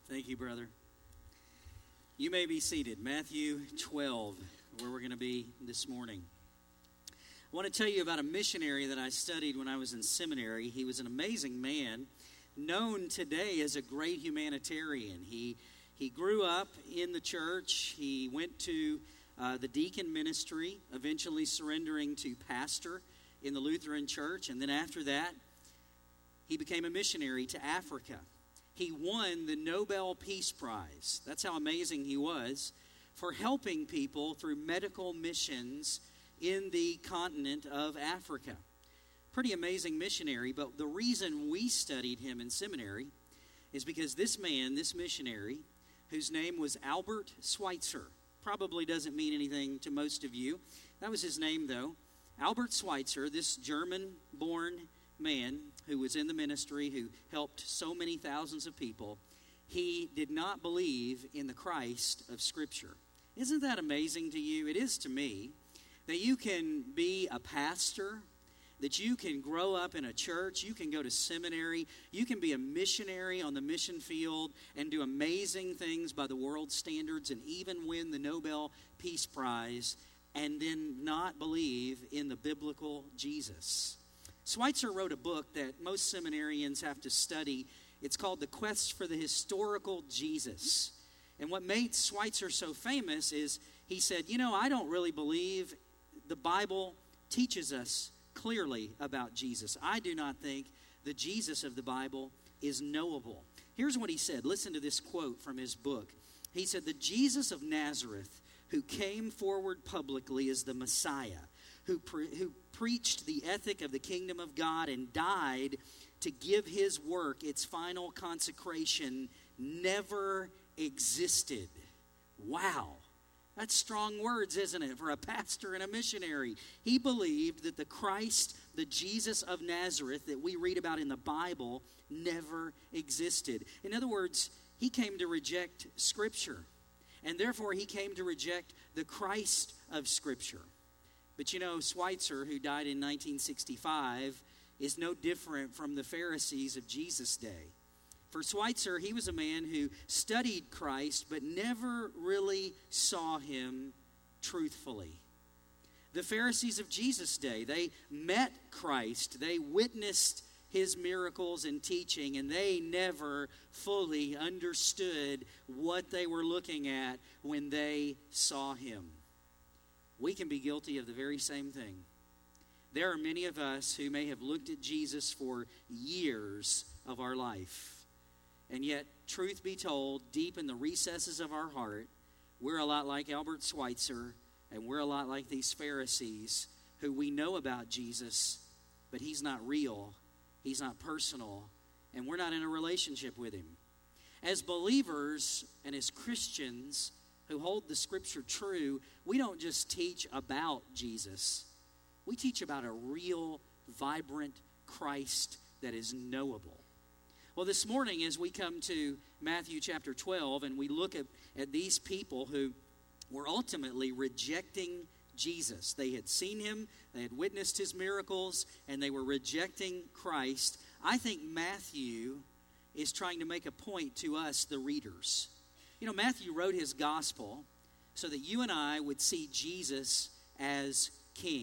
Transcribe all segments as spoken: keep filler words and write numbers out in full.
Thank you, brother. You may be seated. Matthew twelve, where we're going to be this morning. I want to tell you about a missionary that I studied when I was in seminary. He was an amazing man, known today as a great humanitarian. He he grew up in the church. He went to uh, the deacon ministry, eventually surrendering to pastor in the Lutheran church. And then after that, he became a missionary to Africa. He won the Nobel Peace Prize. That's how amazing he was for helping people through medical missions in the continent of Africa. Pretty amazing missionary, but the reason we studied him in seminary is because this man, this missionary, whose name was Albert Schweitzer, probably doesn't mean anything to most of you. That was his name, though. Albert Schweitzer, this German-born man who was in the ministry, who helped so many thousands of people, he did not believe in the Christ of Scripture. Isn't that amazing to you? It is to me, that you can be a pastor, that you can grow up in a church, you can go to seminary, you can be a missionary on the mission field and do amazing things by the world's standards and even win the Nobel Peace Prize and then not believe in the biblical Jesus. Schweitzer wrote a book that most seminarians have to study. It's called The Quest for the Historical Jesus. And what made Schweitzer so famous is he said, you know, I don't really believe the Bible teaches us clearly about Jesus. I do not think the Jesus of the Bible is knowable. Here's what he said. Listen to this quote from his book. He said, the Jesus of Nazareth who came forward publicly as the Messiah, who pre- who preached the ethic of the kingdom of God and died to give his work its final consecration, never existed. Wow. That's strong words, isn't it, for a pastor and a missionary? He believed that the Christ, the Jesus of Nazareth that we read about in the Bible, never existed. In other words, he came to reject Scripture, and therefore he came to reject the Christ of Scripture. But you know, Schweitzer, who died in nineteen sixty-five, is no different from the Pharisees of Jesus' day. For Schweitzer, he was a man who studied Christ but never really saw him truthfully. The Pharisees of Jesus' day, they met Christ, they witnessed his miracles and teaching, and they never fully understood what they were looking at when they saw him. We can be guilty of the very same thing. There are many of us who may have looked at Jesus for years of our life. And yet, truth be told, deep in the recesses of our heart, we're a lot like Albert Schweitzer, and we're a lot like these Pharisees who we know about Jesus, but he's not real, he's not personal, and we're not in a relationship with him. As believers and as Christians who hold the Scripture true, we don't just teach about Jesus. We teach about a real, vibrant Christ that is knowable. Well, this morning as we come to Matthew chapter twelve and we look at, at these people who were ultimately rejecting Jesus. They had seen him, they had witnessed his miracles, and they were rejecting Christ. I think Matthew is trying to make a point to us, the readers. You know, Matthew wrote his gospel so that you and I would see Jesus as king.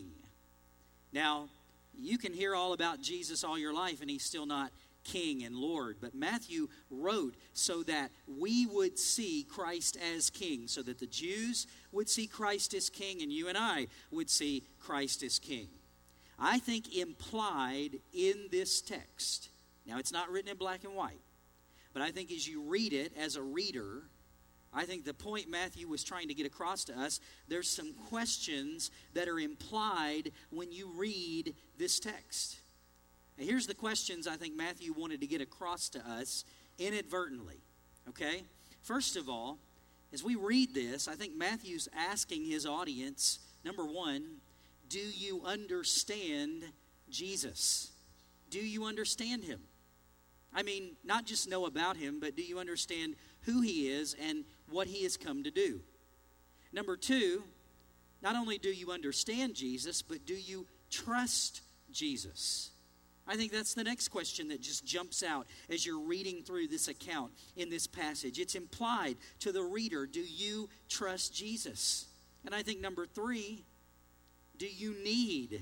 Now, you can hear all about Jesus all your life and he's still not King and Lord. But Matthew wrote so that we would see Christ as King, so that the Jews would see Christ as King and you and I would see Christ as King. I think implied in this text, now it's not written in black and white, but I think as you read it as a reader, I think the point Matthew was trying to get across to us, there's some questions that are implied when you read this text. And here's the questions I think Matthew wanted to get across to us inadvertently, okay? First of all, as we read this, I think Matthew's asking his audience, number one, do you understand Jesus? Do you understand him? I mean, not just know about him, but do you understand who he is and what he has come to do? Number two, not only do you understand Jesus, but do you trust Jesus? I think that's the next question that just jumps out as you're reading through this account in this passage. It's implied to the reader, do you trust Jesus? And I think number three, do you need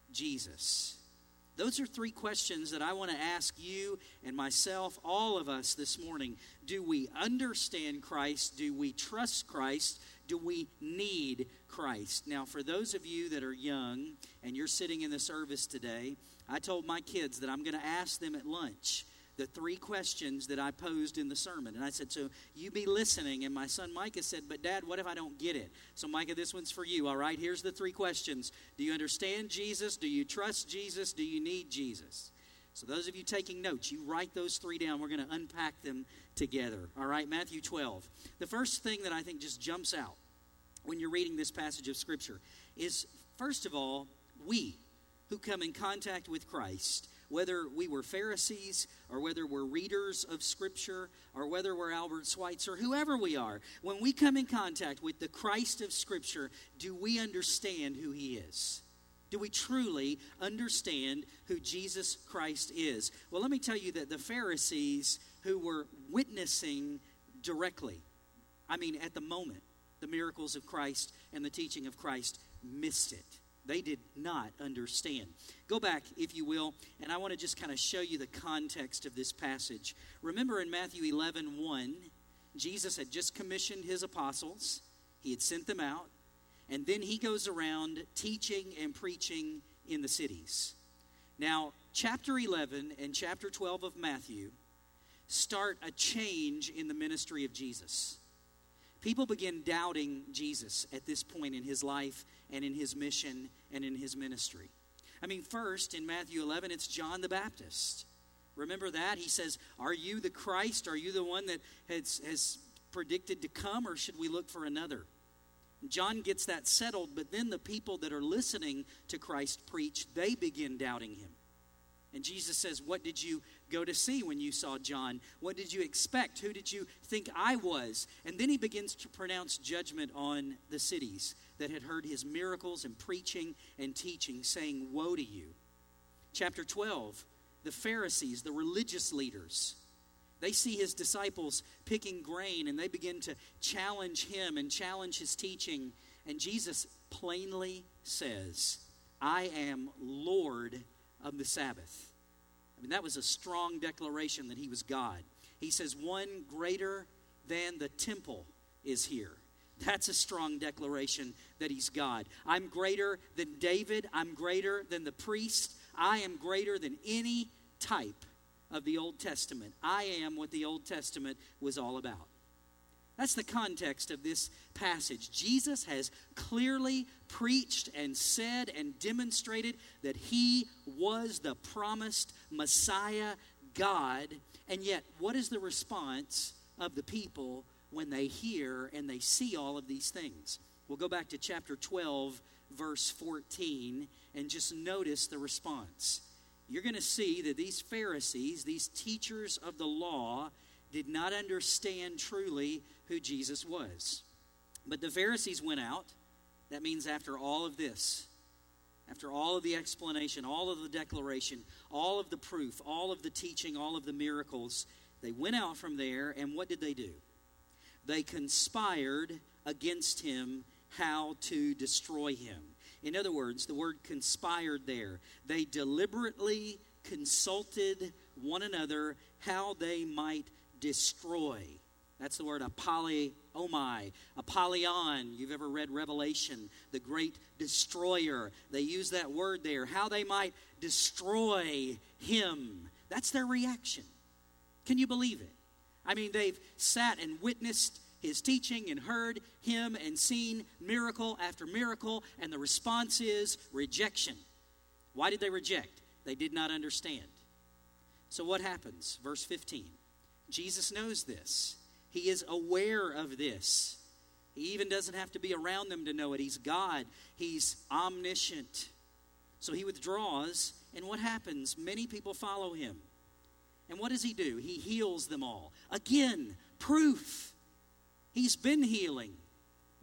Jesus? Those are three questions that I want to ask you and myself, all of us this morning. Do we understand Christ? Do we trust Christ? Do we need Christ? Now, for those of you that are young and you're sitting in the service today, I told my kids that I'm going to ask them at lunch the three questions that I posed in the sermon. And I said, so you be listening. And my son Micah said, but Dad, what if I don't get it? So Micah, this one's for you, all right? Here's the three questions. Do you understand Jesus? Do you trust Jesus? Do you need Jesus? So those of you taking notes, you write those three down. We're going to unpack them together, all right? Matthew twelve. The first thing that I think just jumps out when you're reading this passage of Scripture is, first of all, we who come in contact with Christ, whether we were Pharisees or whether we're readers of Scripture or whether we're Albert Schweitzer, whoever we are, when we come in contact with the Christ of Scripture, do we understand who He is? Do we truly understand who Jesus Christ is? Well, let me tell you that the Pharisees who were witnessing directly, I mean at the moment, the miracles of Christ and the teaching of Christ, missed it. They did not understand. Go back, if you will, and I want to just kind of show you the context of this passage. Remember in Matthew eleven one, Jesus had just commissioned his apostles. He had sent them out. And then he goes around teaching and preaching in the cities. Now, chapter eleven and chapter twelve of Matthew start a change in the ministry of Jesus. People begin doubting Jesus at this point in his life and in his mission and in his ministry. I mean, first, in Matthew eleven, it's John the Baptist. Remember that? He says, are you the Christ? Are you the one that has, has predicted to come, or should we look for another? John gets that settled, but then the people that are listening to Christ preach, they begin doubting him. And Jesus says, what did you go to see when you saw John? What did you expect? Who did you think I was? And then he begins to pronounce judgment on the cities that had heard his miracles and preaching and teaching, saying, woe to you. Chapter twelve, the Pharisees, the religious leaders, they see his disciples picking grain, and they begin to challenge him and challenge his teaching. And Jesus plainly says, I am Lord of the Sabbath. I mean, that was a strong declaration that he was God. He says, one greater than the temple is here. That's a strong declaration that he's God. I'm greater than David. I'm greater than the priest. I am greater than any type of the Old Testament. I am what the Old Testament was all about. That's the context of this passage. Jesus has clearly preached and said and demonstrated that he was the promised Messiah, God. And yet, what is the response of the people when they hear and they see all of these things? We'll go back to chapter twelve, verse fourteen, and just notice the response. You're going to see that these Pharisees, these teachers of the law, did not understand truly who Jesus was. But the Pharisees went out. That means after all of this, after all of the explanation, all of the declaration, all of the proof, all of the teaching, all of the miracles, they went out from there, and what did they do? They conspired against him how to destroy him. In other words, the word conspired there. They deliberately consulted one another how they might destroy. That's the word apollyon. Apollyon. You've ever read Revelation, the great destroyer. They use that word there. How they might destroy him. That's their reaction. Can you believe it? I mean, they've sat and witnessed his teaching and heard him and seen miracle after miracle, and the response is rejection. Why did they reject? They did not understand. So what happens? Verse fifteen. Jesus knows this. He is aware of this. He even doesn't have to be around them to know it. He's God. He's omniscient. So he withdraws, and what happens? Many people follow him. And what does he do? He heals them all. Again, proof. He's been healing.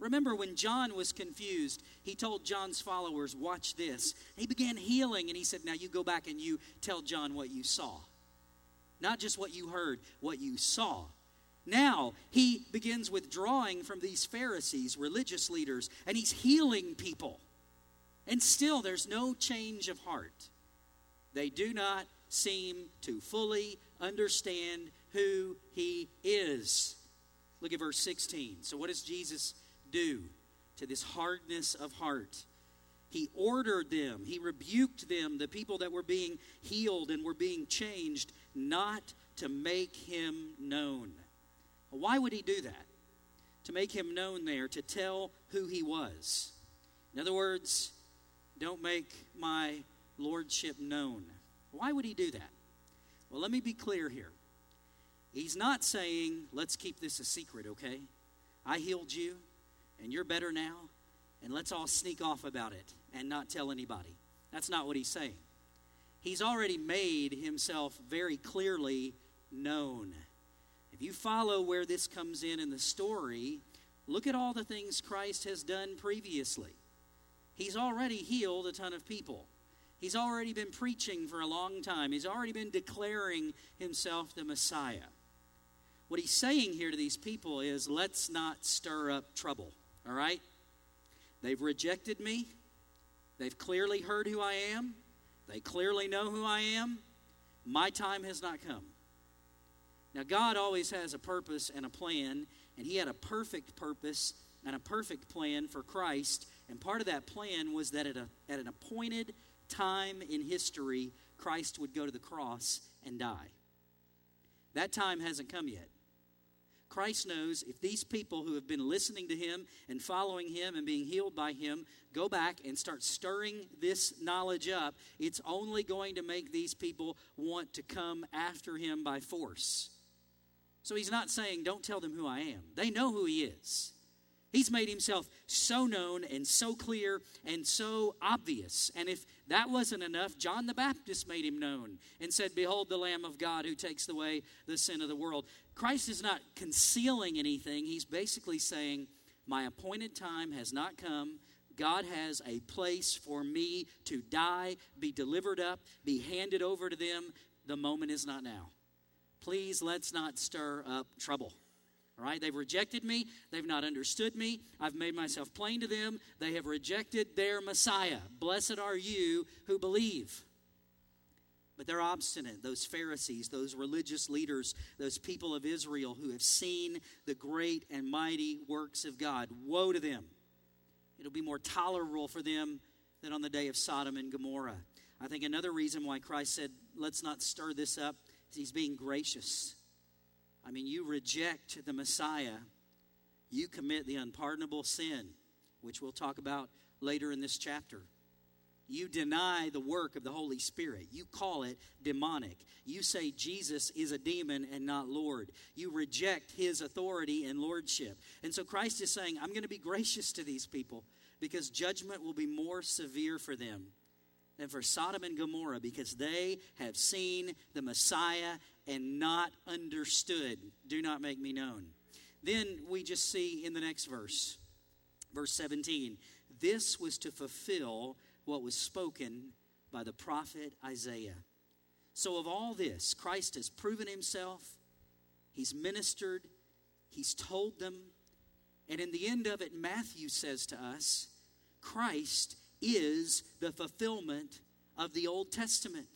Remember when John was confused, he told John's followers, watch this. He began healing, and he said, now you go back and you tell John what you saw. Not just what you heard, what you saw. Now, he begins withdrawing from these Pharisees, religious leaders, and he's healing people. And still, there's no change of heart. They do not seem to fully understand who he is. Look at verse sixteen. So what does Jesus do to this hardness of heart? He ordered them, he rebuked them, the people that were being healed and were being changed, not to make him known. Why would he do that? To make him known there, to tell who he was. In other words, don't make my lordship known. Why would he do that? Well, let me be clear here. He's not saying, let's keep this a secret, okay? I healed you, and you're better now, and let's all sneak off about it and not tell anybody. That's not what he's saying. He's already made himself very clearly known. If you follow where this comes in in the story, look at all the things Christ has done previously. He's already healed a ton of people. He's already been preaching for a long time. He's already been declaring himself the Messiah. What he's saying here to these people is, let's not stir up trouble, all right? They've rejected me. They've clearly heard who I am. They clearly know who I am. My time has not come. Now, God always has a purpose and a plan, and he had a perfect purpose and a perfect plan for Christ. And part of that plan was that at, a, at an appointed time in history, Christ would go to the cross and die. That time hasn't come yet. Christ knows if these people who have been listening to him and following him and being healed by him go back and start stirring this knowledge up, it's only going to make these people want to come after him by force. So he's not saying, don't tell them who I am. They know who he is. He's made himself so known and so clear and so obvious. And if that wasn't enough, John the Baptist made him known and said, behold the Lamb of God who takes away the sin of the world. Christ is not concealing anything. He's basically saying, my appointed time has not come. God has a place for me to die, be delivered up, be handed over to them. The moment is not now. Please, let's not stir up trouble. All right, they've rejected me. They've not understood me. I've made myself plain to them. They have rejected their Messiah. Blessed are you who believe. But they're obstinate, those Pharisees, those religious leaders, those people of Israel who have seen the great and mighty works of God. Woe to them. It'll be more tolerable for them than on the day of Sodom and Gomorrah. I think another reason why Christ said, let's not stir this up, is he's being gracious. I mean, you reject the Messiah, you commit the unpardonable sin, which we'll talk about later in this chapter. You deny the work of the Holy Spirit. You call it demonic. You say Jesus is a demon and not Lord. You reject his authority and lordship. And so Christ is saying, I'm going to be gracious to these people because judgment will be more severe for them than for Sodom and Gomorrah because they have seen the Messiah and not understood. Do not make me known. Then we just see in the next verse, verse seventeen, this was to fulfill what was spoken by the prophet Isaiah. So of all this, Christ has proven himself, he's ministered, he's told them, and in the end of it, Matthew says to us, Christ is the fulfillment of the Old Testament.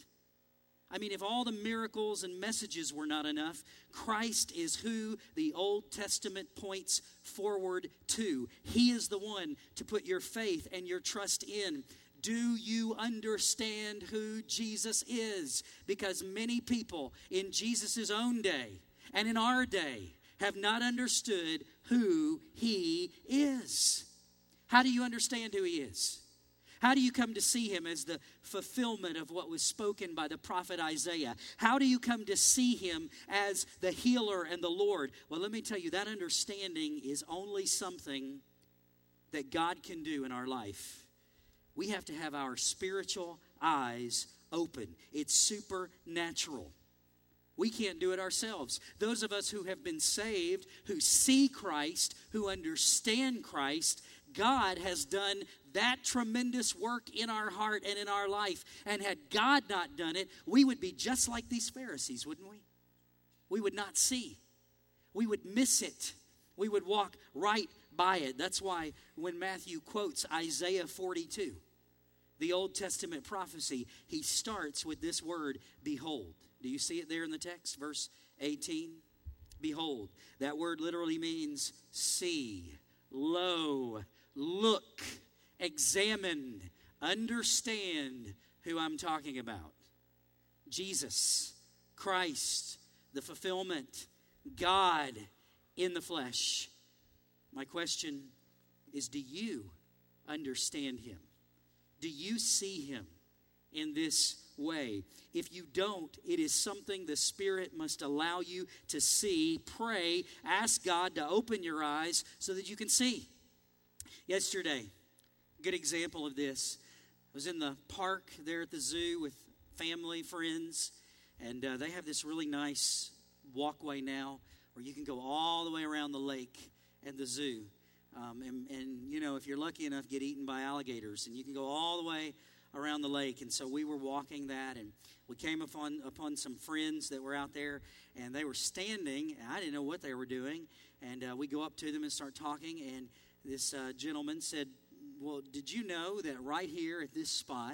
I mean, if all the miracles and messages were not enough, Christ is who the Old Testament points forward to. He is the one to put your faith and your trust in. Do you understand who Jesus is? Because many people in Jesus' own day and in our day have not understood who he is. How do you understand who he is? How do you come to see him as the fulfillment of what was spoken by the prophet Isaiah? How do you come to see him as the healer and the Lord? Well, let me tell you, that understanding is only something that God can do in our life. We have to have our spiritual eyes open. It's supernatural. We can't do it ourselves. Those of us who have been saved, who see Christ, who understand Christ, God has done that tremendous work in our heart and in our life. And had God not done it, we would be just like these Pharisees, wouldn't we? We would not see. We would miss it. We would walk right by it. That's why when Matthew quotes Isaiah forty-two, the Old Testament prophecy, he starts with this word, behold. Do you see it there in the text? Verse eighteen. Behold. That word literally means see, lo, look, examine, understand who I'm talking about. Jesus, Christ, the fulfillment, God in the flesh. My question is, do you understand him? Do you see him in this way? If you don't, it is something the Spirit must allow you to see. Pray, ask God to open your eyes so that you can see. Yesterday, a good example of this, I was in the park there at the zoo with family, friends, and uh, they have this really nice walkway now where you can go all the way around the lake and the zoo. Um, and, and, you know, if you're lucky enough, get eaten by alligators. And you can go all the way around the lake. And so we were walking that, and we came upon, upon some friends that were out there, and they were standing. And I didn't know what they were doing. And uh, we go up to them and start talking, and this uh, gentleman said, well, did you know that right here at this spot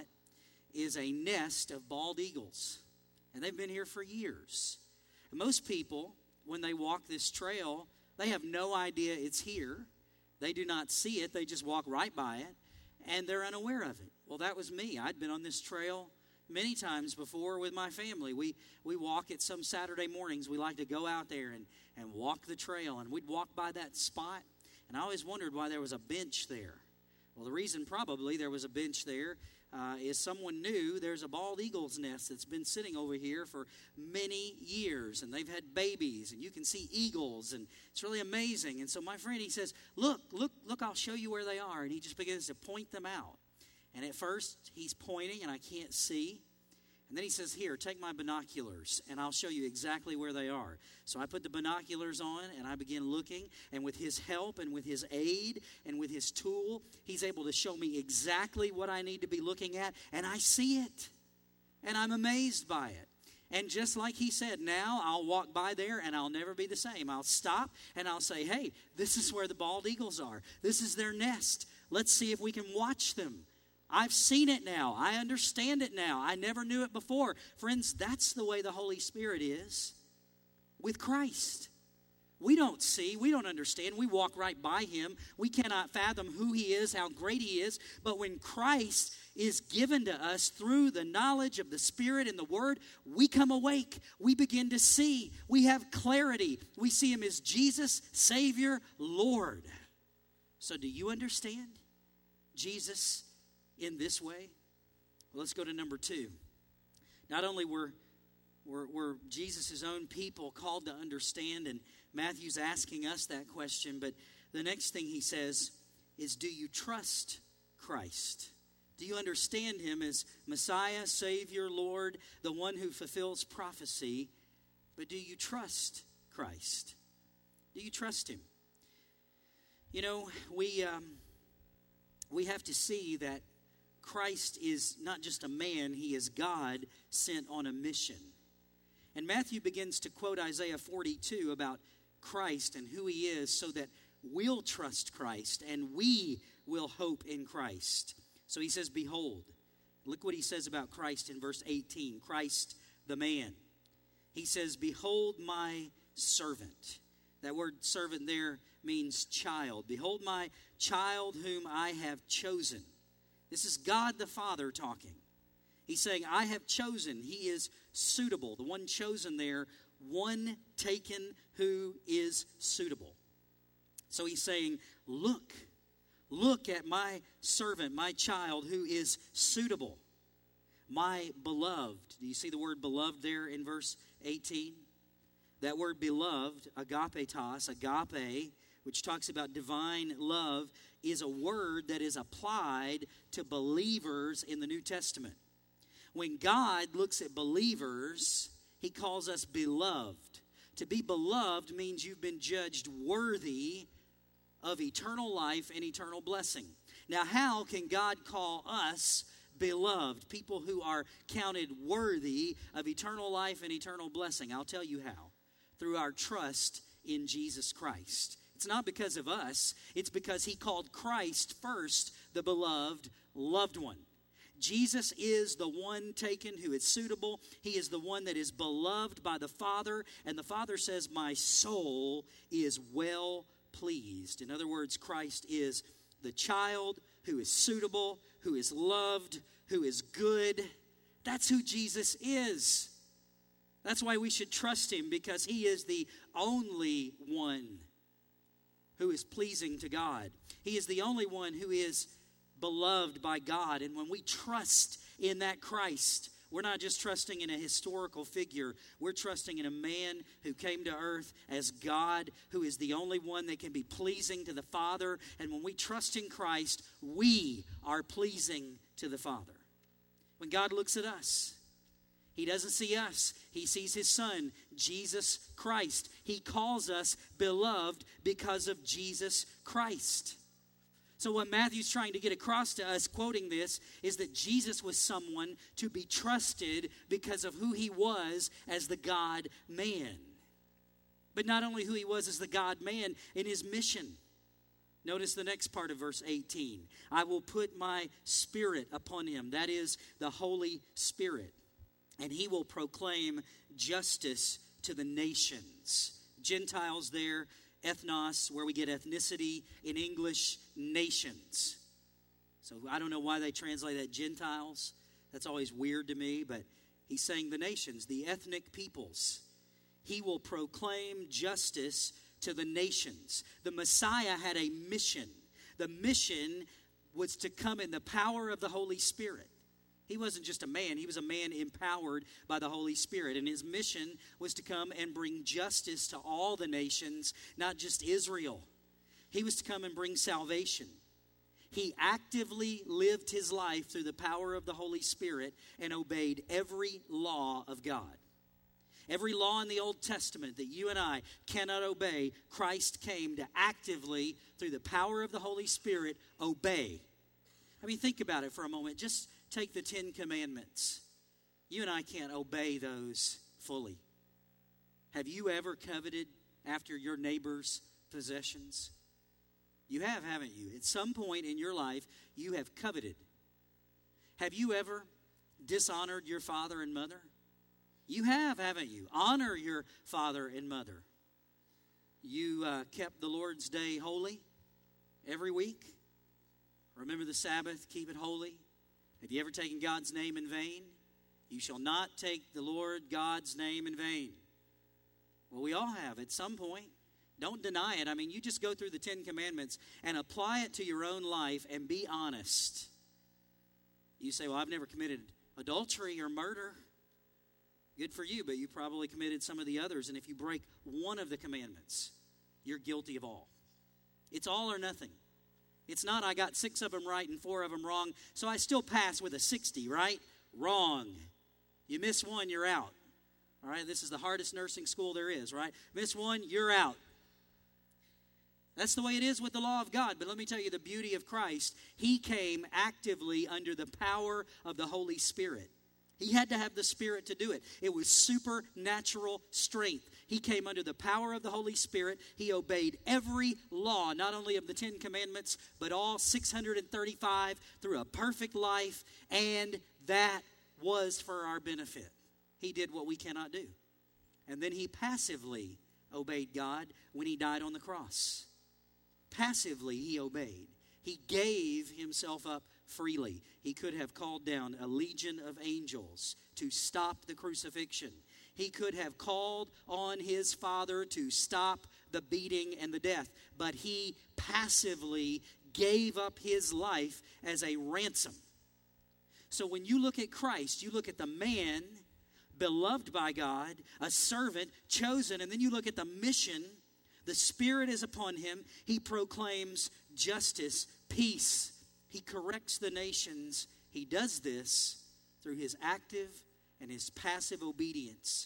is a nest of bald eagles? And they've been here for years. And most people, when they walk this trail, they have no idea it's here. They do not see it. They just walk right by it, and they're unaware of it. Well, that was me. I'd been on this trail many times before with my family. We we walk it some Saturday mornings. We like to go out there and, and walk the trail, and we'd walk by that spot, and I always wondered why there was a bench there. Well, the reason probably there was a bench there uh, is someone knew there's a bald eagle's nest that's been sitting over here for many years, and they've had babies, and you can see eagles, and it's really amazing. And so my friend, he says, look, look, look, I'll show you where they are. And he just begins to point them out. And at first, he's pointing, and I can't see. And then he says, here, take my binoculars, and I'll show you exactly where they are. So I put the binoculars on, and I begin looking. And with his help and with his aid and with his tool, he's able to show me exactly what I need to be looking at. And I see it. And I'm amazed by it. And just like he said, now I'll walk by there, and I'll never be the same. I'll stop, and I'll say, hey, this is where the bald eagles are. This is their nest. Let's see if we can watch them. I've seen it now. I understand it now. I never knew it before. Friends, that's the way the Holy Spirit is with Christ. We don't see. We don't understand. We walk right by him. We cannot fathom who he is, how great he is. But when Christ is given to us through the knowledge of the Spirit and the Word, we come awake. We begin to see. We have clarity. We see him as Jesus, Savior, Lord. So do you understand Jesus in this way? Well, let's go to number two. Not only were, were, were Jesus' own people called to understand, and Matthew's asking us that question, but the next thing he says is, do you trust Christ? Do you understand him as Messiah, Savior, Lord, the one who fulfills prophecy? But do you trust Christ? Do you trust him? You know, we um, we have to see that Christ is not just a man, he is God sent on a mission. And Matthew begins to quote Isaiah forty-two about Christ and who he is so that we'll trust Christ and we will hope in Christ. So he says, behold. Look what he says about Christ in verse eighteen. Christ the man. He says, behold my servant. That word servant there means child. Behold my child whom I have chosen. This is God the Father talking. He's saying, I have chosen. He is suitable. The one chosen there, one taken who is suitable. So he's saying, look, look at my servant, my child who is suitable. My beloved. Do you see the word beloved there in verse eighteen? That word beloved, agapetos, agape, which talks about divine love, is a word that is applied to believers in the New Testament. When God looks at believers, he calls us beloved. To be beloved means you've been judged worthy of eternal life and eternal blessing. Now, how can God call us beloved, people who are counted worthy of eternal life and eternal blessing? I'll tell you how. Through our trust in Jesus Christ. It's not because of us. It's because he called Christ first the beloved, loved one. Jesus is the one taken who is suitable. He is the one that is beloved by the Father. And the Father says, my soul is well pleased. In other words, Christ is the child who is suitable, who is loved, who is good. That's who Jesus is. That's why we should trust him, because he is the only one who is pleasing to God. He is the only one who is beloved by God. And when we trust in that Christ, we're not just trusting in a historical figure. We're trusting in a man who came to earth as God, who is the only one that can be pleasing to the Father. And when we trust in Christ, we are pleasing to the Father. When God looks at us, he doesn't see us. He sees his Son, Jesus Christ. He calls us beloved because of Jesus Christ. So what Matthew's trying to get across to us, quoting this, is that Jesus was someone to be trusted because of who he was as the God-man. But not only who he was as the God-man, in his mission. Notice the next part of verse eighteen. I will put my Spirit upon him. That is the Holy Spirit. And he will proclaim justice to the nations. Gentiles there, ethnos, where we get ethnicity in English, nations. So I don't know why they translate that Gentiles. That's always weird to me, but he's saying the nations, the ethnic peoples. He will proclaim justice to the nations. The Messiah had a mission. The mission was to come in the power of the Holy Spirit. He wasn't just a man. He was a man empowered by the Holy Spirit. And his mission was to come and bring justice to all the nations, not just Israel. He was to come and bring salvation. He actively lived his life through the power of the Holy Spirit and obeyed every law of God. Every law in the Old Testament that you and I cannot obey, Christ came to actively, through the power of the Holy Spirit, obey. I mean, think about it for a moment. Just take the Ten Commandments. You and I can't obey those fully. Have you ever coveted after your neighbor's possessions? You have, haven't you? At some point in your life, you have coveted. Have you ever dishonored your father and mother? You have, haven't you? Honor your father and mother. You uh, kept the Lord's day holy every week. Remember the Sabbath, keep it holy. Have you ever taken God's name in vain? You shall not take the Lord God's name in vain. Well, we all have at some point. Don't deny it. I mean, you just go through the Ten Commandments and apply it to your own life and be honest. You say, well, I've never committed adultery or murder. Good for you, but you probably committed some of the others. And if you break one of the commandments, you're guilty of all. It's all or nothing. It's not I got six of them right and four of them wrong, so I still pass with a sixty, right? Wrong. You miss one, you're out. All right, this is the hardest nursing school there is, right? Miss one, you're out. That's the way it is with the law of God. But let me tell you the beauty of Christ. He came actively under the power of the Holy Spirit. He had to have the Spirit to do it. It was supernatural strength. He came under the power of the Holy Spirit. He obeyed every law, not only of the Ten Commandments, but all six hundred thirty-five through a perfect life, and that was for our benefit. He did what we cannot do. And then he passively obeyed God when he died on the cross. Passively he obeyed. He gave himself up freely. He could have called down a legion of angels to stop the crucifixion. He could have called on his Father to stop the beating and the death. But he passively gave up his life as a ransom. So when you look at Christ, you look at the man beloved by God, a servant chosen, and then you look at the mission. The Spirit is upon him. He proclaims justice, peace. He corrects the nations. He does this through his active and his passive obedience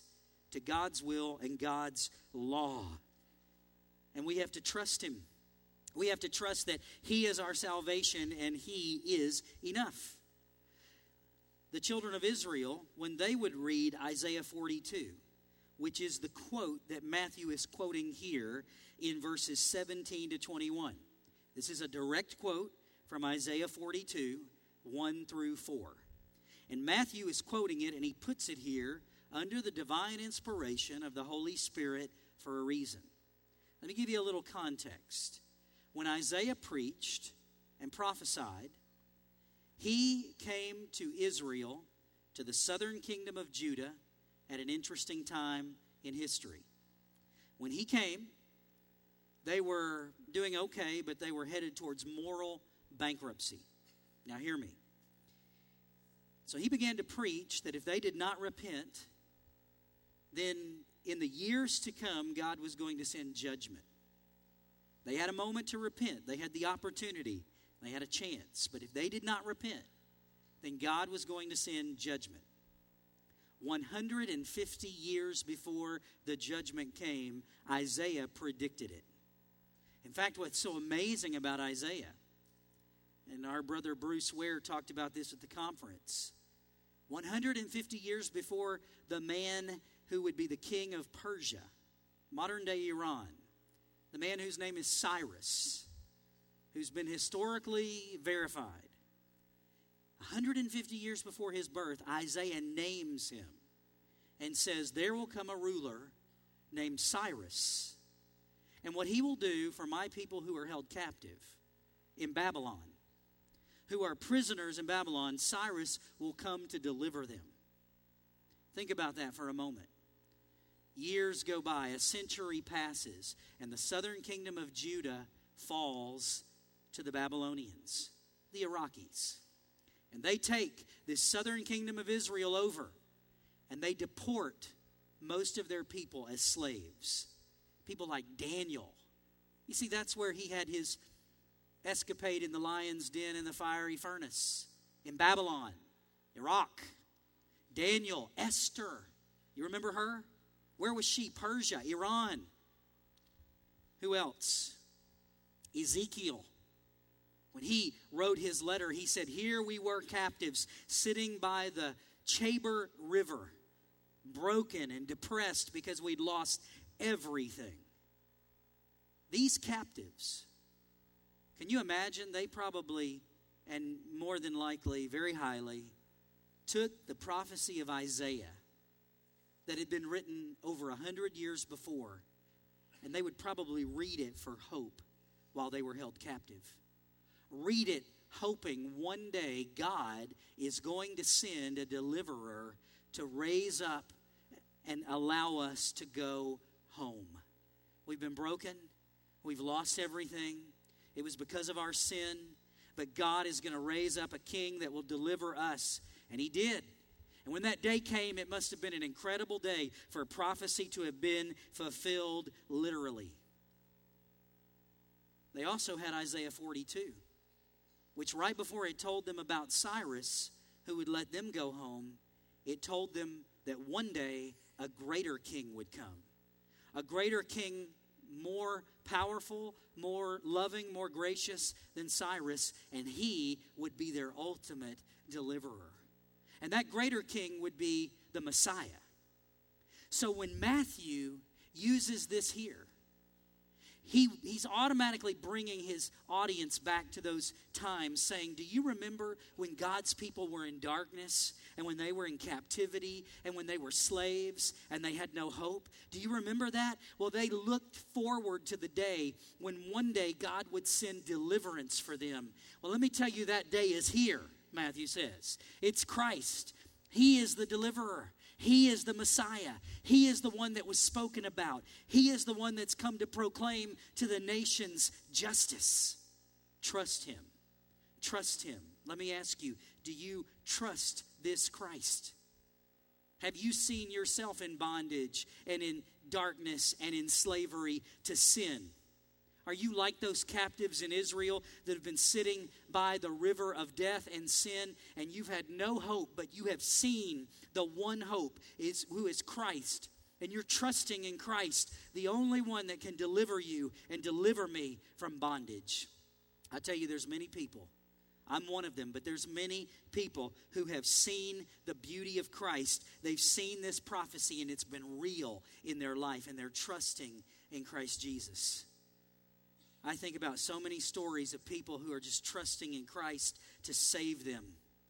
to God's will and God's law. And we have to trust him. We have to trust that he is our salvation and he is enough. The children of Israel, when they would read Isaiah forty-two, which is the quote that Matthew is quoting here in verses seventeen to twenty-one. This is a direct quote from Isaiah forty-two, one through four. And Matthew is quoting it, and he puts it here under the divine inspiration of the Holy Spirit for a reason. Let me give you a little context. When Isaiah preached and prophesied, he came to Israel, to the southern kingdom of Judah, at an interesting time in history. When he came, they were doing okay, but they were headed towards moral bankruptcy. Now hear me. So he began to preach that if they did not repent, then in the years to come, God was going to send judgment. They had a moment to repent. They had the opportunity. They had a chance. But if they did not repent, then God was going to send judgment. one hundred fifty years before the judgment came, Isaiah predicted it. In fact, what's so amazing about Isaiah, and our brother Bruce Ware talked about this at the conference, one hundred fifty years before the man who would be the king of Persia, modern-day Iran, the man whose name is Cyrus, who's been historically verified. one hundred fifty years before his birth, Isaiah names him and says, there will come a ruler named Cyrus. And what he will do for my people who are held captive in Babylon, who are prisoners in Babylon, Cyrus will come to deliver them. Think about that for a moment. Years go by, a century passes, and the southern kingdom of Judah falls to the Babylonians, the Iraqis. And they take this southern kingdom of Israel over, and they deport most of their people as slaves. People like Daniel. You see, that's where he had his escapade in the lion's den in the fiery furnace. In Babylon, Iraq. Daniel, Esther. You remember her? Where was she? Persia, Iran. Who else? Ezekiel. When he wrote his letter, he said, here we were captives, sitting by the Chaber River, broken and depressed because we'd lost everything. These captives, can you imagine? They probably, and more than likely, very highly, took the prophecy of Isaiah that had been written over a hundred years before, and they would probably read it for hope while they were held captive. Read it hoping one day God is going to send a deliverer to raise up and allow us to go home. We've been broken. We've lost everything. It was because of our sin. But God is going to raise up a king that will deliver us. And he did. And when that day came, it must have been an incredible day for prophecy to have been fulfilled literally. They also had Isaiah forty-two, which right before it told them about Cyrus, who would let them go home, it told them that one day a greater king would come. A greater king, more powerful, more loving, more gracious than Cyrus, and he would be their ultimate deliverer. And that greater king would be the Messiah. So when Matthew uses this here, he, he's automatically bringing his audience back to those times, saying, do you remember when God's people were in darkness, and when they were in captivity, and when they were slaves, and they had no hope? Do you remember that? Well, they looked forward to the day when one day God would send deliverance for them. Well, let me tell you, that day is here, Matthew says. It's Christ. He is the deliverer. He is the Messiah. He is the one that was spoken about. He is the one that's come to proclaim to the nations justice. Trust him. Trust him. Let me ask you, do you trust this Christ? Have you seen yourself in bondage and in darkness and in slavery to sin? Are you like those captives in Israel that have been sitting by the river of death and sin, and you've had no hope, but you have seen the one hope is who is Christ, and you're trusting in Christ, the only one that can deliver you and deliver me from bondage. I tell you, there's many people. I'm one of them, but there's many people who have seen the beauty of Christ. They've seen this prophecy, and it's been real in their life, and they're trusting in Christ Jesus. I think about so many stories of people who are just trusting in Christ to save them.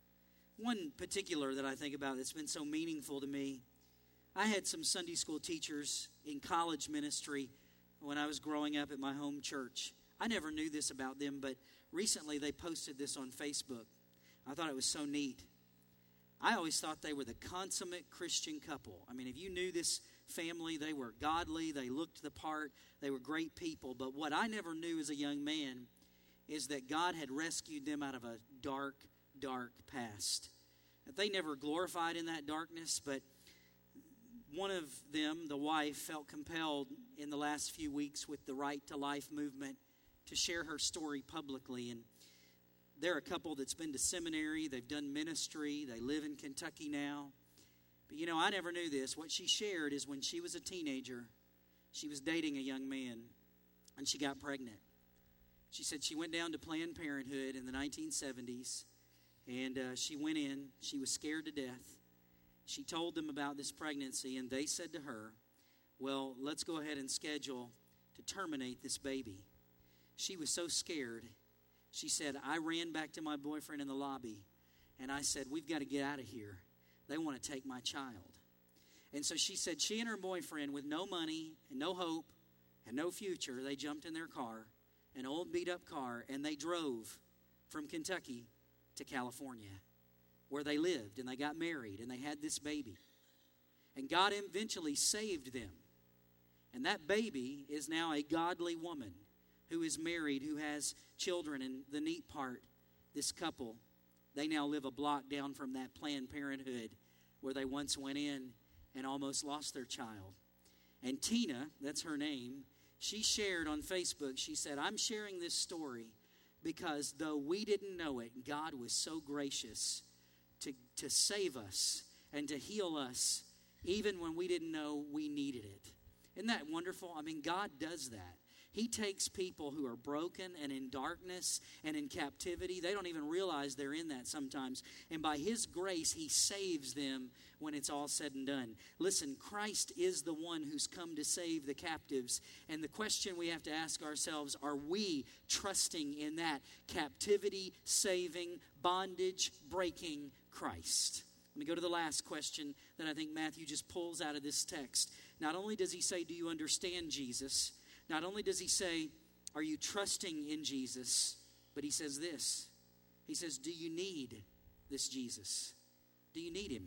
One particular that I think about that's been so meaningful to me, I had some Sunday school teachers in college ministry when I was growing up at my home church. I never knew this about them, but recently they posted this on Facebook. I thought it was so neat. I always thought they were the consummate Christian couple. I mean, if you knew this family, they were godly, they looked the part, they were great people. But what I never knew as a young man is that God had rescued them out of a dark, dark past. They never glorified in that darkness, but one of them, the wife, felt compelled in the last few weeks with the Right to Life movement to share her story publicly. And they're a couple that's been to seminary, they've done ministry, they live in Kentucky now. But you know, I never knew this. What she shared is when she was a teenager, she was dating a young man, and she got pregnant. She said she went down to Planned Parenthood in the nineteen seventies, and uh, she went in. She was scared to death. She told them about this pregnancy, and they said to her, well, let's go ahead and schedule to terminate this baby. She was so scared. She said, I ran back to my boyfriend in the lobby, and I said, we've got to get out of here. They want to take my child. And so she said she and her boyfriend, with no money and no hope and no future, they jumped in their car, an old beat-up car, and they drove from Kentucky to California, where they lived, and they got married, and they had this baby. And God eventually saved them. And that baby is now a godly woman who is married, who has children. And the neat part, this couple, they now live a block down from that Planned Parenthood where they once went in and almost lost their child. And Tina, that's her name, she shared on Facebook, she said, I'm sharing this story because though we didn't know it, God was so gracious to, to save us and to heal us even when we didn't know we needed it. Isn't that wonderful? I mean, God does that. He takes people who are broken and in darkness and in captivity. They don't even realize they're in that sometimes. And by His grace, He saves them when it's all said and done. Listen, Christ is the one who's come to save the captives. And the question we have to ask ourselves, are we trusting in that captivity-saving, bondage-breaking Christ? Let me go to the last question that I think Matthew just pulls out of this text. Not only does he say, do you understand Jesus? Not only does he say, are you trusting in Jesus? But he says this. He says, do you need this Jesus? Do you need Him?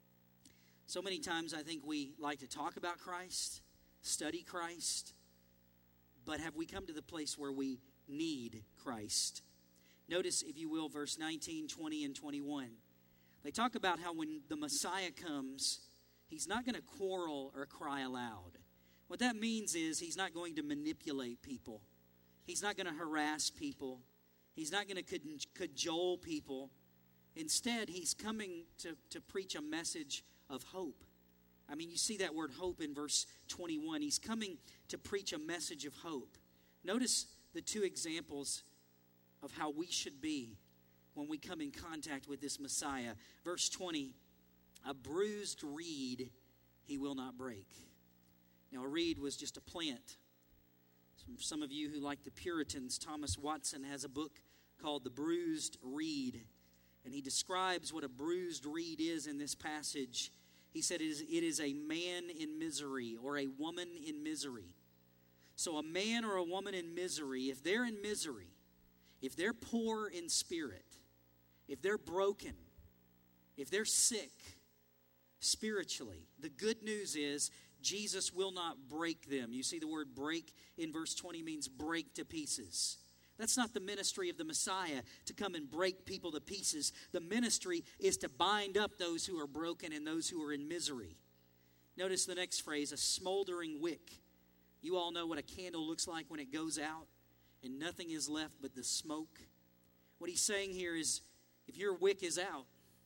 So many times I think we like to talk about Christ, study Christ, but have we come to the place where we need Christ? Notice, if you will, verse nineteen, twenty, and twenty-one. They talk about how when the Messiah comes, He's not going to quarrel or cry aloud. What that means is He's not going to manipulate people. He's not going to harass people. He's not going to cajole people. Instead, He's coming to, to preach a message of hope. I mean, you see that word hope in verse twenty-one. He's coming to preach a message of hope. Notice the two examples of how we should be when we come in contact with this Messiah. Verse twenty, a bruised reed He will not break. Now, a reed was just a plant. For some of you who like the Puritans, Thomas Watson has a book called The Bruised Reed, and he describes what a bruised reed is in this passage. He said it is, it is a man in misery or a woman in misery. So a man or a woman in misery, if they're in misery, if they're poor in spirit, if they're broken, if they're sick spiritually, the good news is Jesus will not break them. You see the word break in verse twenty means break to pieces. That's not the ministry of the Messiah, to come and break people to pieces. The ministry is to bind up those who are broken and those who are in misery. Notice the next phrase, a smoldering wick. You all know what a candle looks like when it goes out and nothing is left but the smoke. What he's saying here is, if your wick is out,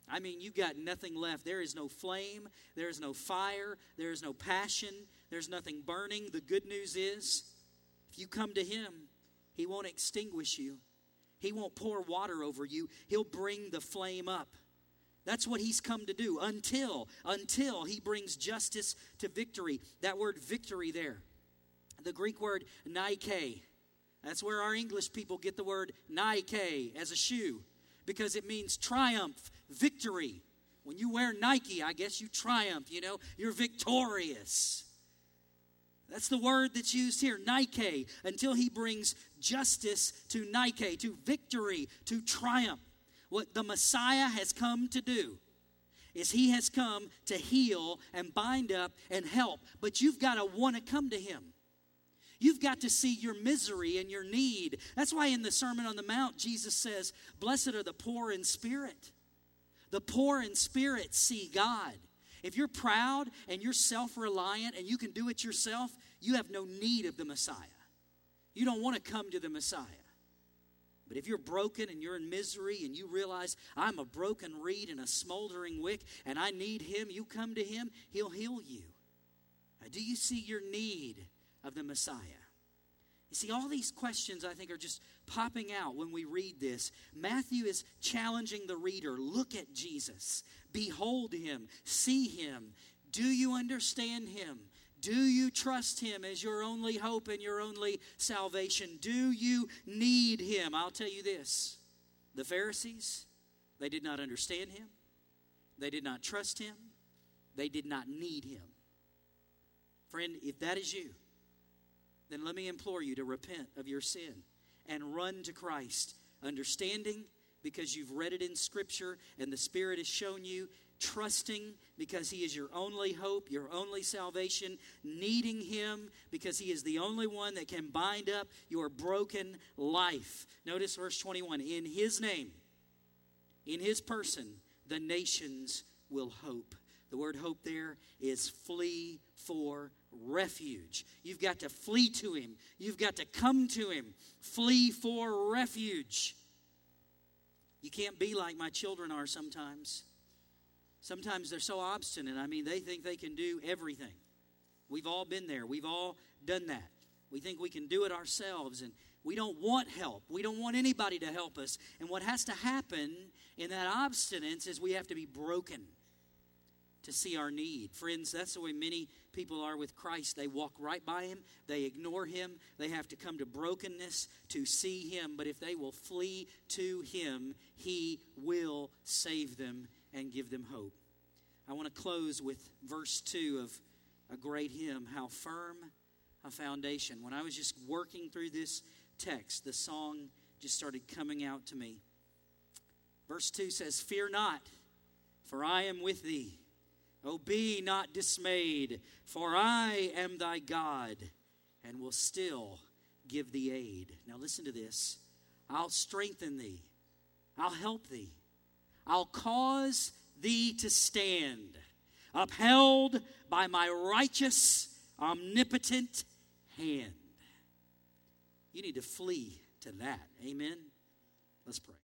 I mean, you got nothing left. There is no flame. There is no fire. There is no passion. There's nothing burning. The good news is, if you come to Him, He won't extinguish you. He won't pour water over you. He'll bring the flame up. That's what He's come to do until, until He brings justice to victory. That word victory there, the Greek word Nike, that's where our English people get the word Nike as a shoe, because it means triumph, victory. When you wear Nike, I guess you triumph, you know, you're victorious. That's the word that's used here, Nike, until He brings justice to Nike, to victory, to triumph. What the Messiah has come to do is He has come to heal and bind up and help. But you've got to want to come to Him. You've got to see your misery and your need. That's why in the Sermon on the Mount, Jesus says, blessed are the poor in spirit. The poor in spirit see God. If you're proud and you're self-reliant and you can do it yourself, you have no need of the Messiah. You don't want to come to the Messiah. But if you're broken and you're in misery and you realize I'm a broken reed and a smoldering wick and I need Him, you come to Him, He'll heal you. Now, do you see your need of the Messiah? You see, all these questions I think are just popping out when we read this. Matthew is challenging the reader. Look at Jesus. Behold Him. See Him. Do you understand Him? Do you trust Him as your only hope and your only salvation? Do you need Him? I'll tell you this. The Pharisees, they did not understand Him. They did not trust Him. They did not need Him. Friend, if that is you, then let me implore you to repent of your sin and run to Christ, understanding because you've read it in Scripture and the Spirit has shown you, trusting because He is your only hope, your only salvation, needing Him because He is the only one that can bind up your broken life. Notice verse twenty-one. In His name, in His person, the nations will hope. The word hope there is flee for refuge. You've got to flee to Him. You've got to come to Him. Flee for refuge. You can't be like my children are sometimes. Sometimes they're so obstinate. I mean, they think they can do everything. We've all been there. We've all done that. We think we can do it ourselves, and we don't want help. We don't want anybody to help us. And what has to happen in that obstinance is we have to be broken to see our need. Friends, that's the way many people are with Christ. They walk right by Him. They ignore Him. They have to come to brokenness to see Him. But if they will flee to Him, He will save them and give them hope. I want to close with verse two of a great hymn, How Firm a Foundation. When I was just working through this text, the song just started coming out to me. Verse two says, Fear not, for I am with thee. Oh, be not dismayed, for I am thy God, and will still give thee aid. Now listen to this. I'll strengthen thee. I'll help thee. I'll cause thee to stand, upheld by my righteous, omnipotent hand. You need to flee to that. Amen? Let's pray.